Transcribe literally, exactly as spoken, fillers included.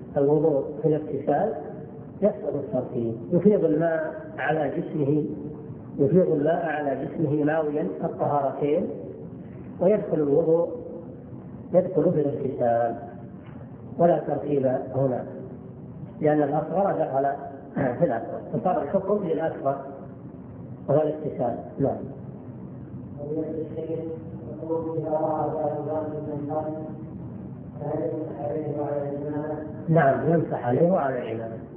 الوضوء في الاغتسال يسقط الترتيب، يفيض الماء على جسمه يفيض الماء على جسمه ناويا الطهارتين، ويدخل الوضوء يدخل في الاغتسال، ولا ترتيب هنا، لأن الأصغر دخل في الأكبر، فصار الحكم للأكبر وهو الاغتسال. نعم. نعم يمسح عليه وعلى الإمامة.